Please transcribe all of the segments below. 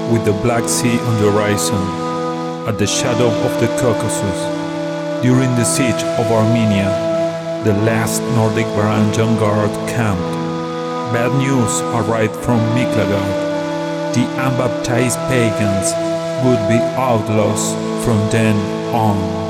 with the Black Sea on the horizon, at the shadow of the Caucasus. During the siege of Armenia, the last Nordic Varangian guard camped. Bad news arrived from Miklagard. The unbaptized pagans would be outlaws from then on.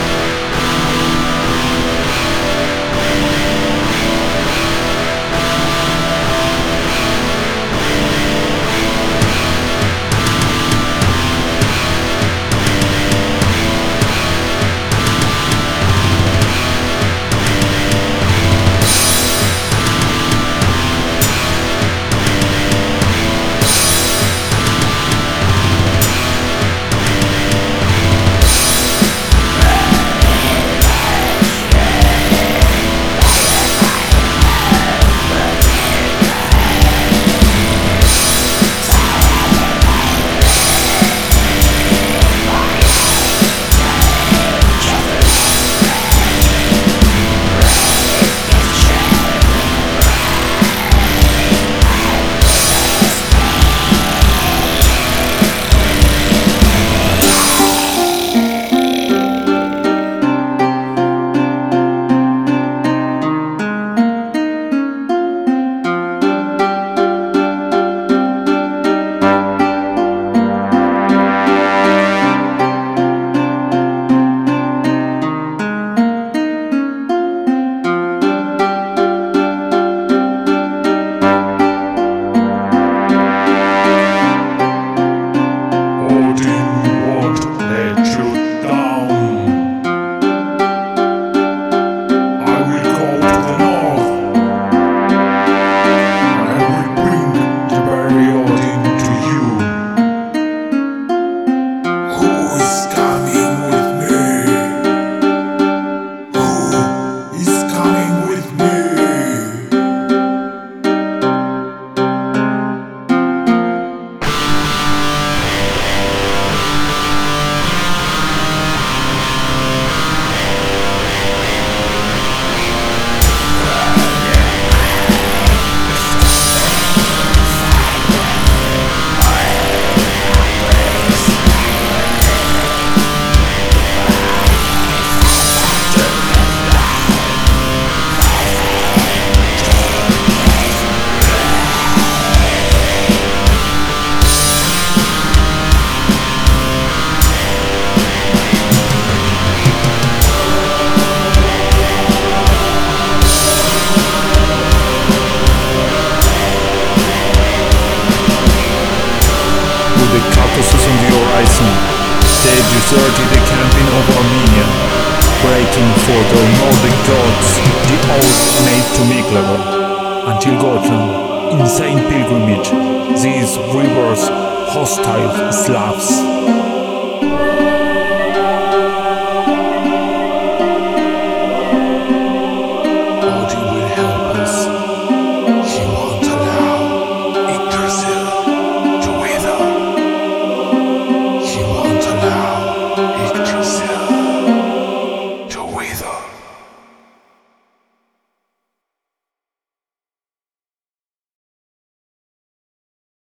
The Caucasus on the horizon, they deserted the camping of Armenia, breaking for their Nordic gods the oath made to Miklagard. Until Gotland, insane pilgrimage, these reverse hostile Slavs.